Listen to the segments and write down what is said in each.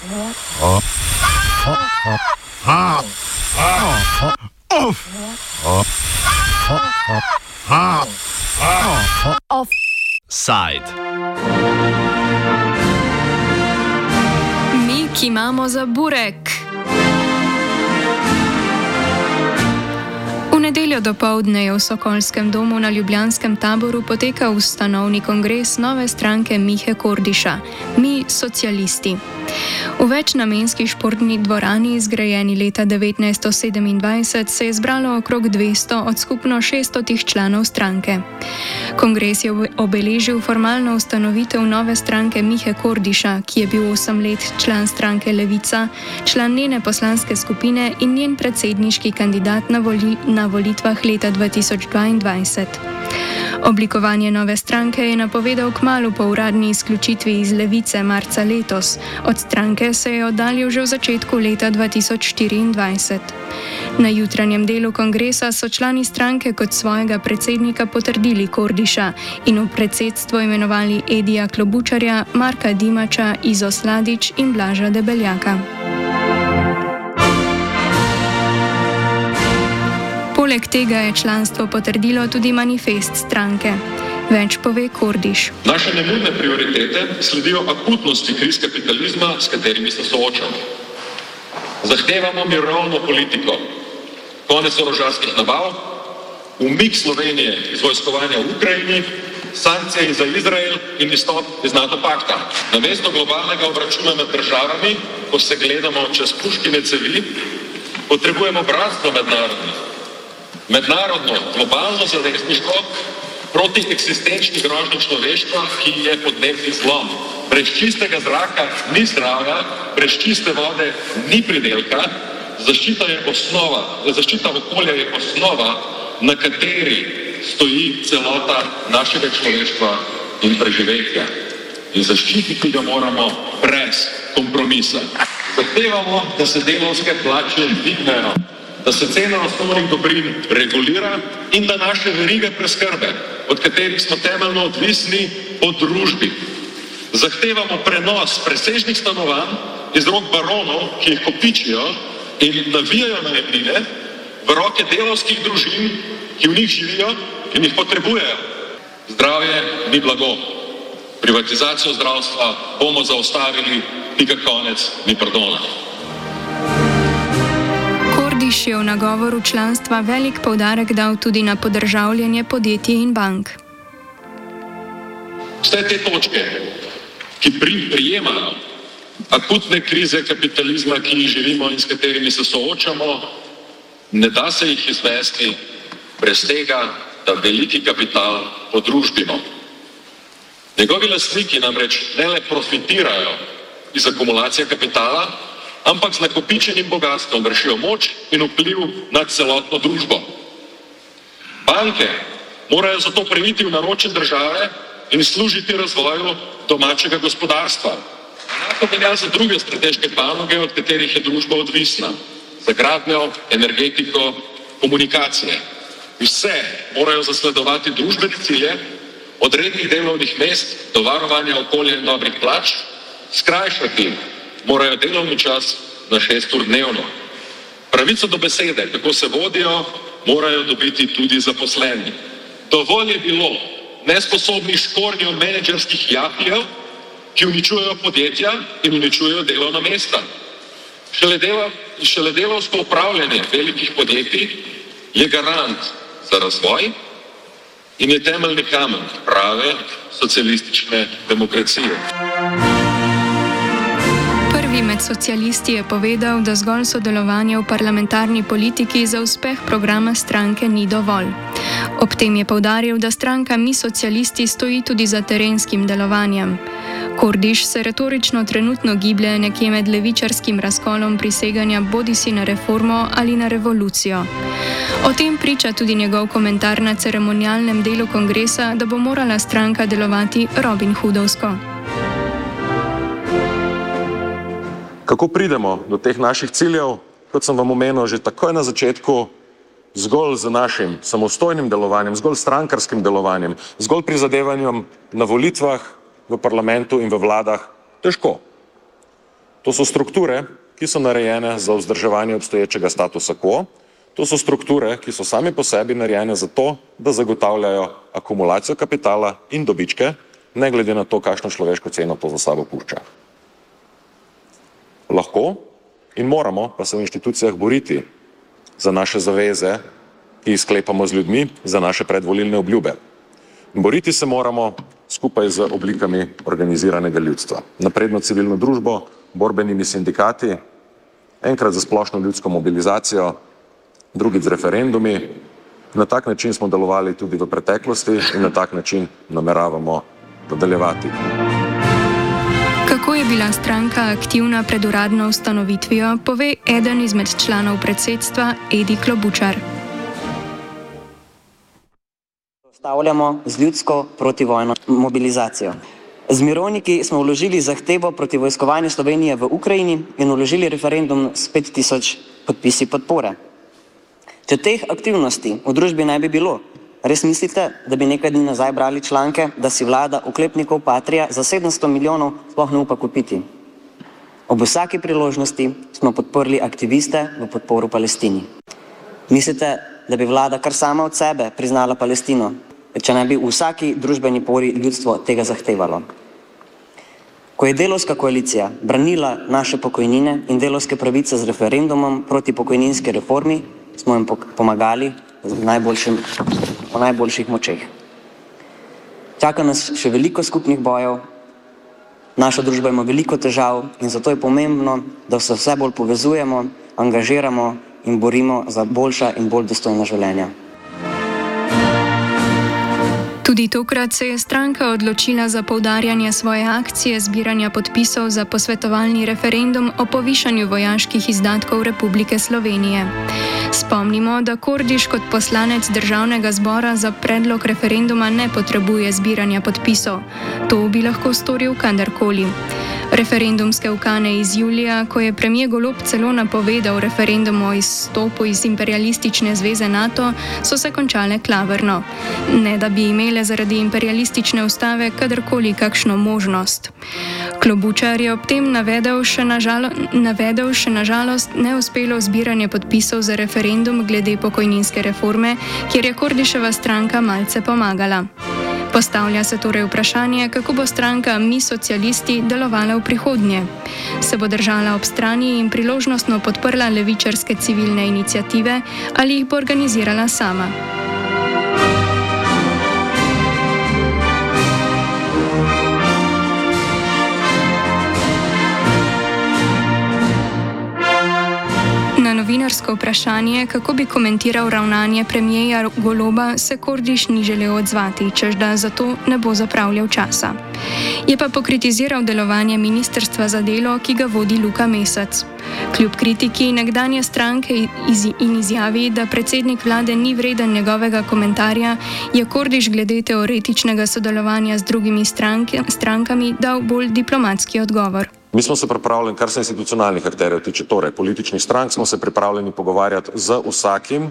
Offside. Mi, ki imamo za burek. V nedeljo dopoldne je v Sokolskem domu na Ljubljanskem taboru potekal ustanovni kongres nove stranke Mihe Kordiša, Mi socialisti. V večnamenski športni dvorani, zgrajeni leta 1927, se je zbralo okrog 200 od skupno 600 članov stranke. Kongres je obeležil formalno ustanovitev nove stranke Mihe Kordiša, ki je bil 8 let član stranke Levica, član njene poslanske skupine in njen predsedniški kandidat na volitvah leta 2022. Oblikovanje nove stranke je napovedal kmalu po uradni izključitvi iz Levice marca letos. Od stranke se je oddaljil že v začetku leta 2024. Na jutranjem delu kongresa so člani stranke kot svojega predsednika potrdili Kordiša in v predsedstvo imenovali Edija Klobučarja, Marka Dimača, Izo Sladič in Blaža Debeljaka. Poleg tega je članstvo potrdilo tudi manifest stranke. Več pove Kordiš. Naše nemudne prioritete sledijo akutnosti kriz kapitalizma, s katerimi se soočamo. Zahtevamo mirovno politiko, konec orožarskih nabav, umik Slovenije iz vojskovanja v Ukrajini, sankcije za Izrael in izstop iz NATO pakta. Namesto globalnega obračuna med državami, ko se gledamo čez puškine cevi, potrebujemo bratstvo mednarodno, globalno zavezništvo proti eksistenčni grožnji človeštva, ki je podnebni zlom. Brez čistega zraka ni zdravja, brez čiste vode ni pridelka, zaščita okolja je osnova, na kateri stoji celota našega človeštva in preživetja. In zaščititi ga moramo brez kompromisa. Zahtevamo, da se delavske plače dvignejo, da se cena osnovnih dobrin regulira in da naše verige preskrbe, od katerih smo temeljno odvisni, po družbi. Zahtevamo prenos presežnih stanovanj iz rok baronov, ki jih kopičijo in navijajo najemnine, v roke delavskih družin, ki v njih živijo in jih potrebujejo. Zdravje ni blago. Privatizacijo zdravstva bomo zaustavili, pika konec, ni pardona. Kordiš je v nagovoru članstva velik poudarek dal tudi na podržavljanje podjetij in bank. Vse te točke, ki prijemajo akutne krize kapitalizma, ki jih živimo in s katerimi se soočamo, ne da se jih izvesti brez tega, da veliki kapital podružbimo. Njegovi lastniki namreč ne le profitirajo iz akumulacije kapitala, ampak z nakopičenim bogastvom vršijo moč in vpliv na celotno družbo. Banke morajo zato previti v naročje države in služiti razvoju domačega gospodarstva. Enako velja za druge strateške panoge, od katerih je družba odvisna. Za gradnjo, energetiko, komunikacije. Vse morajo zasledovati družbene cilje, od rednih delovnih mest do varovanja okolja in dobrih plač, skrajšati morajo delovni čas na 6 ur dnevno. Pravico do besede, kako se vodijo, morajo dobiti tudi zaposleni. Dovolj je bilo nesposobnih škornjev menedžerskih japijev, ki uničujejo podjetja in uničujejo delovna mesta. Šele delovsko upravljanje velikih podjetij je garant za razvoj in je temeljni kamen prave socialistične demokracije. Prvi med socialisti je povedal, da zgolj sodelovanje v parlamentarni politiki za uspeh programa stranke ni dovolj. Ob tem je poudaril, da stranka Mi socialisti stoji tudi za terenskim delovanjem. Kordiš se retorično trenutno giblje nekje med levičarskim razkolom priseganja bodisi na reformo ali na revolucijo. O tem priča tudi njegov komentar na ceremonialnem delu kongresa, da bo morala stranka delovati robinhoodovsko. Kako pridemo do teh naših ciljev? Kot sem vam omenil že takoj na začetku, zgolj z našim samostojnim delovanjem, zgolj strankarskim delovanjem, zgolj prizadevanjem na volitvah v parlamentu in v vladah težko. To so strukture, ki so narejene za vzdrževanje obstoječega statusa quo. To so strukture, ki so sami po sebi narejene za to, da zagotavljajo akumulacijo kapitala in dobičke, ne glede na to, kakšno človeško ceno to za sabo pušča. Lahko in moramo pa se v inštitucijah boriti za naše zaveze, ki jih sklepamo z ljudmi, za naše predvolilne obljube. Boriti se moramo skupaj z oblikami organiziranega ljudstva. Napredno civilno družbo, borbenimi sindikati, enkrat za splošno ljudsko mobilizacijo, drugič z referendumi. Na tak način smo delovali tudi v preteklosti in na tak način nameravamo nadaljevati. Kako je bila stranka aktivna pred uradno ustanovitvijo, pove eden izmed članov predsedstva Edi Klobučar. Stavljamo z ljudsko protivojno mobilizacijo. Z mirovniki smo vložili zahtevo proti vojskovanju Slovenije v Ukrajini in vložili referendum s 5000 podpisi podpore. Če teh aktivnosti v družbi ne bi bilo, res mislite, da bi nekaj dni nazaj brali članke, da si vlada oklepnikov Patria za 700 milijonov sploh ne upa kupiti? Ob vsaki priložnosti smo podprli aktiviste v podporu Palestini. Mislite, da bi vlada kar sama od sebe priznala Palestino, če ne bi v vsaki družbeni pori ljudstvo tega zahtevalo? Ko je delovska koalicija branila naše pokojnine in delovske pravice z referendumom proti pokojninski reformi, smo jim pomagali po najboljših močeh. Čaka nas še veliko skupnih bojev, naša družba ima veliko težav in zato je pomembno, da se vse bolj povezujemo, angažiramo in borimo za boljša in bolj dostojna življenja. Tudi tokrat se je stranka odločila za poudarjanje svoje akcije zbiranja podpisov za posvetovalni referendum o povišanju vojaških izdatkov Republike Slovenije. Spomnimo, da Kordiš kot poslanec Državnega zbora za predlog referenduma ne potrebuje zbiranja podpisov. To bi lahko storil kadarkoli. Referendumske ukane iz julija, ko je premier Golob celo napovedal referendum o izstopu iz imperialistične zveze NATO, so se končale klavrno. Ne da bi imele zaradi imperialistične ustave kadarkoli kakšno možnost. Klobučar je ob tem navedel še na žalost neuspelo zbiranje podpisov za referendum glede pokojninske reforme, kjer je Kordiševa stranka malce pomagala. Postavlja se torej vprašanje, kako bo stranka Mi socialisti delovala v prihodnje. Se bo držala ob strani in priložnostno podprla levičarske civilne iniciative ali jih bo organizirala sama? Na novinarsko vprašanje, kako bi komentiral ravnanje premierja Goloba, se Kordiš ni želel odzvati, češ da zato ne bo zapravljal časa. Je pa pokritiziral delovanje ministrstva za delo, ki ga vodi Luka Mesec. Kljub kritiki nekdanje stranke in izjavi, da predsednik vlade ni vreden njegovega komentarja, je Kordiš glede teoretičnega sodelovanja z drugimi strankami dal bolj diplomatski odgovor. Mi smo se pripravljeni, kar se institucionalnih akterjev tiče, torej političnih strank, smo se pripravljeni pogovarjati z vsakim,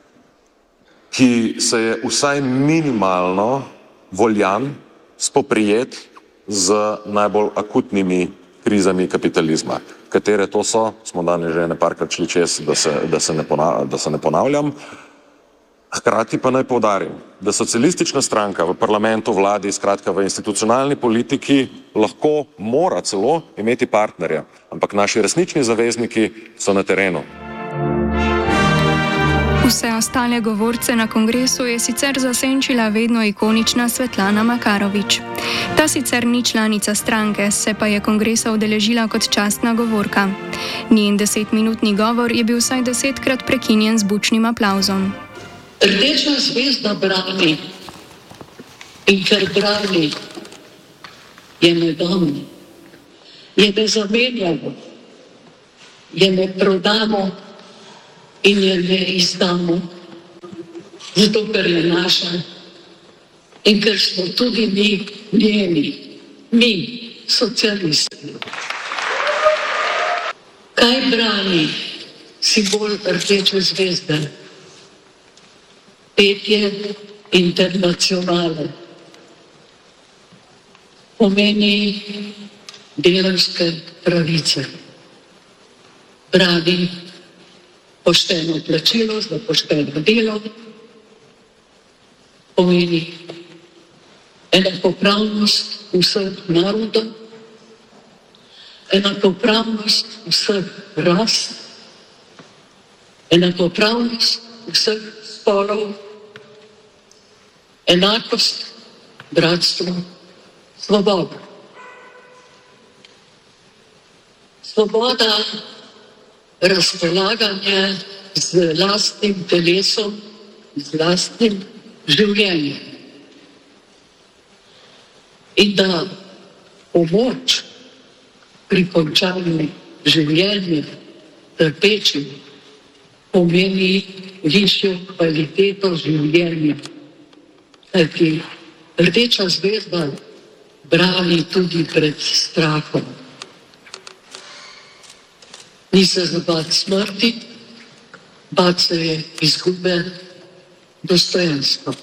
ki se je vsaj minimalno voljan spoprijeti z najbolj akutnimi krizami kapitalizma. Katere to so, smo danes že nekajkrat šli čez, da se ne ponavljam. Hkrati pa naj poudarim, da socialistična stranka v parlamentu, vladi, skratka v institucionalni politiki lahko, mora celo imeti partnerja, ampak naši resnični zavezniki so na terenu. Vse ostale govorce na kongresu je sicer zasenčila vedno ikonična Svetlana Makarovič. Ta sicer ni članica stranke, se pa je kongresa udeležila kot častna govorka. Njen 10-minutni govor je bil vsaj 10-krat prekinjen z bučnim aplavzom. Rdeča zvezda brani in ker brani, je ne damo, je ne zamenjamo, je ne prodamo in je ne izdamo, zato ker je naša in ker smo tudi mi njeni, mi socialisti. Kaj brani simbol rdeče zvezde? Petje Internacionale pomeni delavske pravice. brani pošteno plačilo za pošteno delo, pomeni enakopravnost vseh narodov, enakopravnost vseh ras, enakopravnost vseh spolov, enakost, bratstvo, svoboda. Svoboda razpolaganja z lastnim telesom, z lastnim življenjem. In da pomoč pri končanju življenja trpečim pomeni višjo kvaliteto življenja. Kajti Rdeča zvezda brani tudi pred strahom. Ni se za bati smrti, bati se je izgube dostojanstva.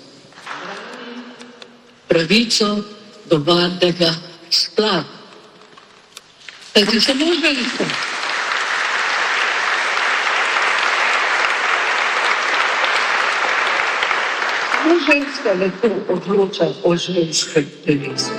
Pravico do varnega splava. Kajti samo žensko. Samo ženska lahko odloča o ženskem telesu.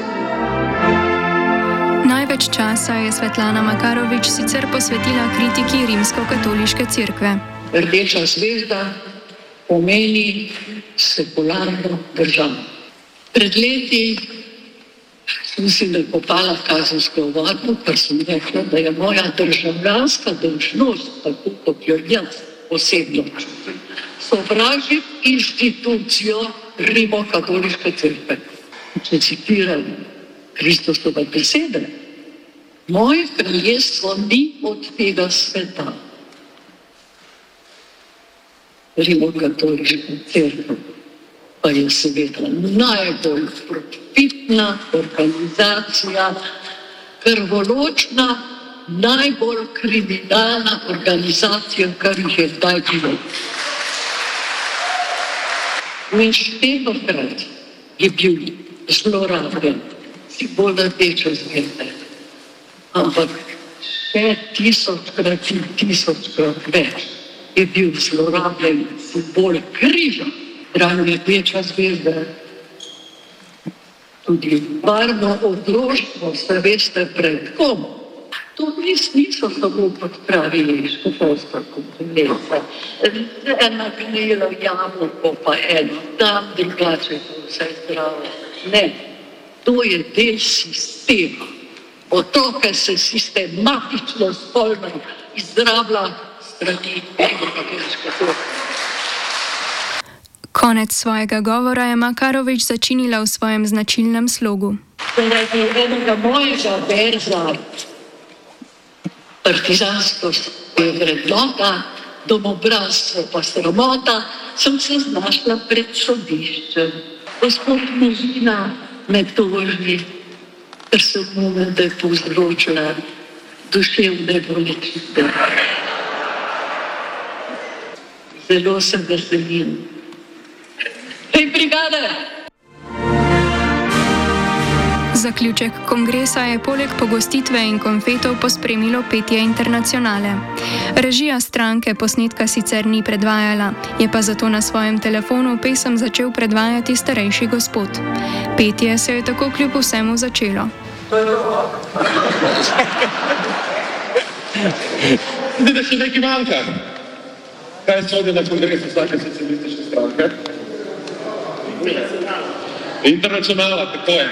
Največ časa je Svetlana Makarovič sicer posvetila kritiki rimsko-katoliške cerkve. Rdeča zvezda pomeni sekularno državo. Pred leti sem si nakopala kazensko ovadbo, ker sem rekla, da je moja državljanska dolžnost, tako kot jo jaz osebno čutim, sovražiti inštitucijo rimokatoliške cerkve. Če citiram Kristusove besede, moje kraljestvo ni od tega sveta. Rimokatoliška cerkev pa je seveda najbolj profitna organizacija, krvoločna, najbolj kriminalna organizacija, kar jih je kdaj bilo. Neštetokrat je bil zlorabljen simbol Rdeče zvezde, ampak še tisočkrat in tisočkrat več je bil zlorabljen simbol križa. Dragi Rdeča zvezda, tudi varno otroštvo, se veste pred kom. To niso samo podpravili škofovska konferenca. Ena gnilo jabolko, pa eno tam, drugače to vse zdravo. Ne, to je del sistema. Otroke se sistematično spolno izrablja strani rimokatoliške cerkve. Konec svojega govora je Makarovič začinila v svojem značilnem slogu. Zaradi enega mojega verza, partizanskost je vrednota, domobranstvo pa sramota, sem se znašla pred sodiščem. Gospod Možina me toži, ker sem mu da povzročila duševne bolečine. Zelo se veselim. Hej, brigade! Zaključek kongresa je poleg pogostitve in konfetov pospremilo petje Internacionale. Režija stranke posnetka sicer ni predvajala, je pa zato na svojem telefonu pesem začel predvajati starejši gospod. Petje se je tako kljub vsemu začelo. Zdi, da še nekaj manjka. Kaj sodi na kongresu vsake socialistične stranke? Internacionala, tako je.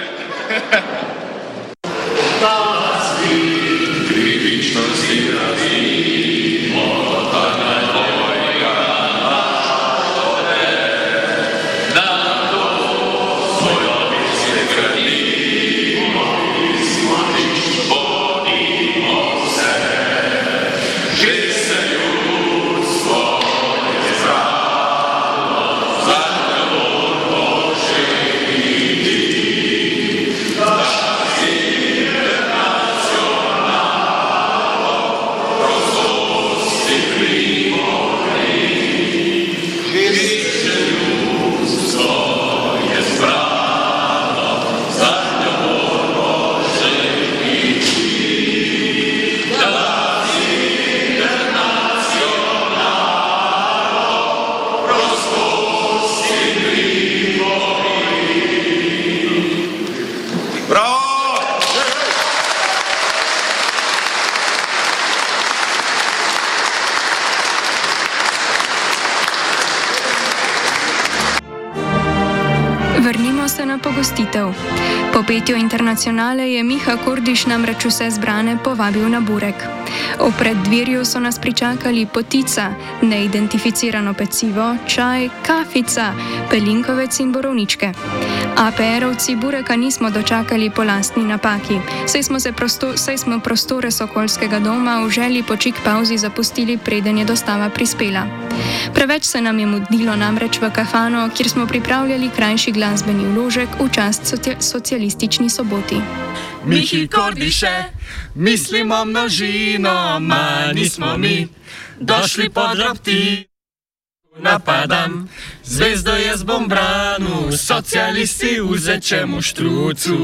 gostitev. Po petju internacionale je Miha Kordiš namreč vse zbrane povabil na burek. V preddverju so nas pričakali potica, neidentificirano pecivo, čaj, kafica, pelinkovec in borovničke. APR-ovci bureka nismo dočakali po lastni napaki, saj smo prostore Sokolskega doma v želji po čik pauzi zapustili, preden je dostava prispela. Preveč se nam je mudilo namreč v kafano, kjer smo pripravljali krajši glasbeni vložek v čast socialistični soboti. Mihi Kordiše, mislimo množino, ma nismo mi došli podrobti. Napadam, zvezdo jaz bom branil, socialisti vzečemu štrucu.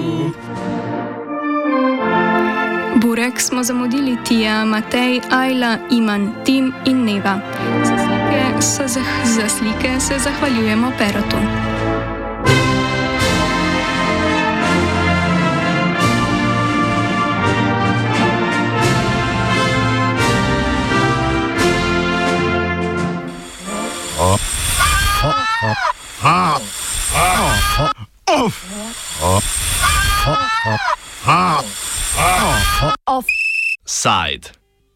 Burek smo zamudili Tija, Matej, Ajla, Iman, Tim in Neva. Za slike se zahvaljujemo Perotu. Ah!